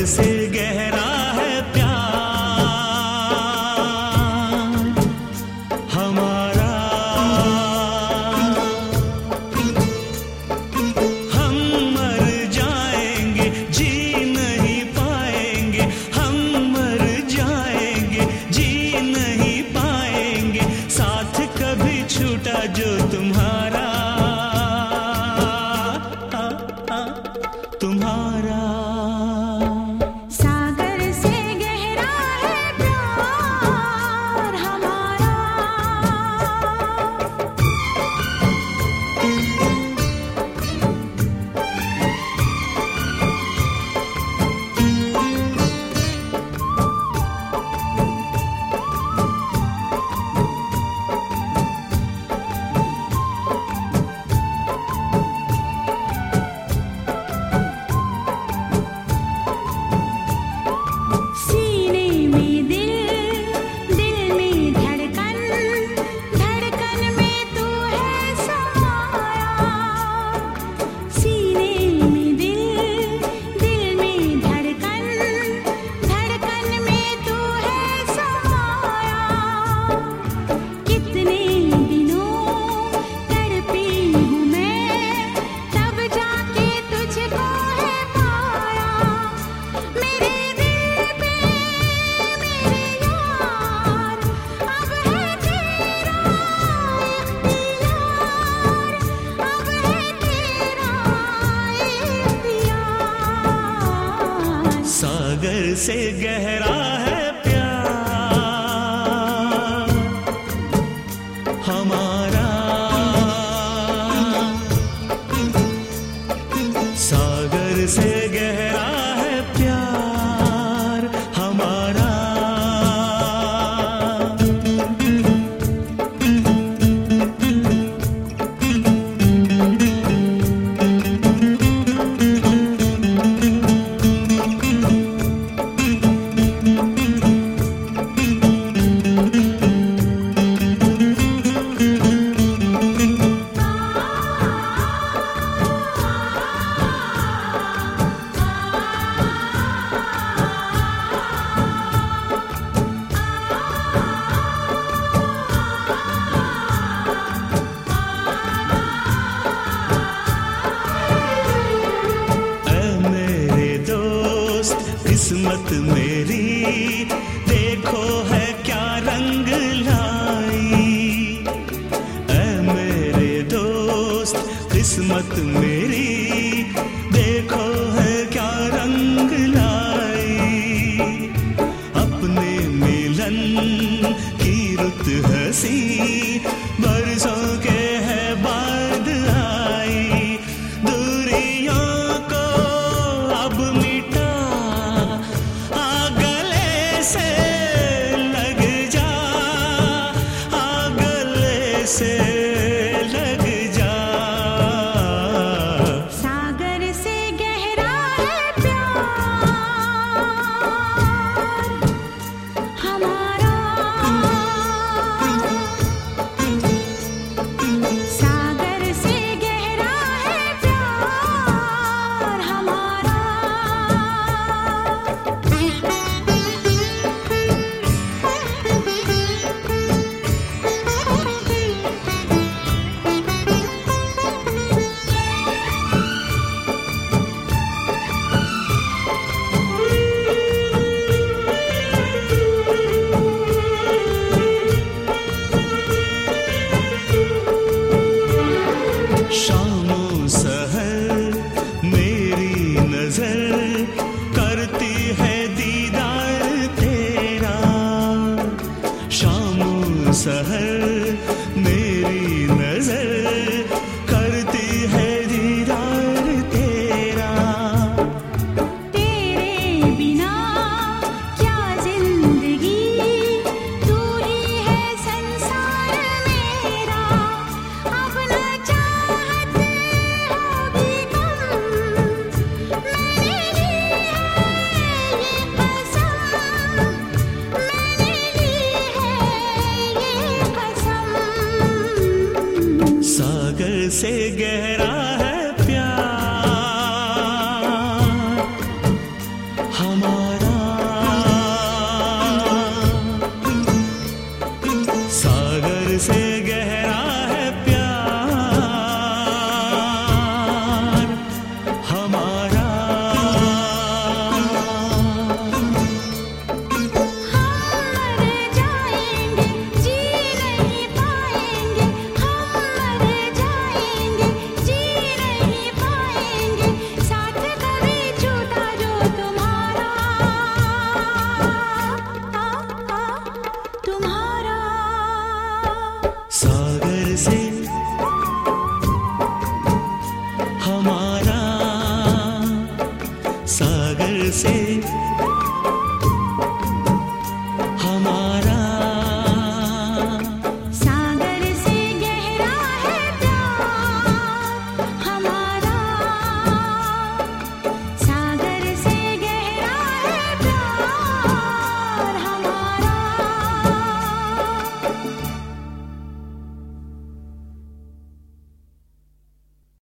से गहरा है प्यार हमारा। हम मर जाएंगे जी नहीं पाएंगे, हम मर जाएंगे जी नहीं पाएंगे, साथ कभी छूटा जो तुम्हारा तुम्हारा। सागर से गहरा है प्यार हमारा। सागर से गहरा है प्यार हमारा। सागर से गहरा है प्यार हमारा। किस्मत मेरी देखो है क्या रंग लाई, ऐ मेरे दोस्त किस्मत मेरी देखो है क्या रंग लाई। अपने मिलन की रुत हंसी बरसों के है बाद आई, दूरियों को अब मिटा से लग जा। सागर से गहरा है प्यार हमारा। सागर से गहरा है प्यार हमारा। शामों सहर मेरी नजर करती है दीदार तेरा, शामों सहर मेरी नजर करती है दीदार तेरा। तेरे बिना क्या जिंदगी, तू ही है संसार मेरा। अब न चाहत होगी कम, मैंने ली है ये कसम, मैंने ली है ये कसम। सागर से गहरा है प्यार हम हमारा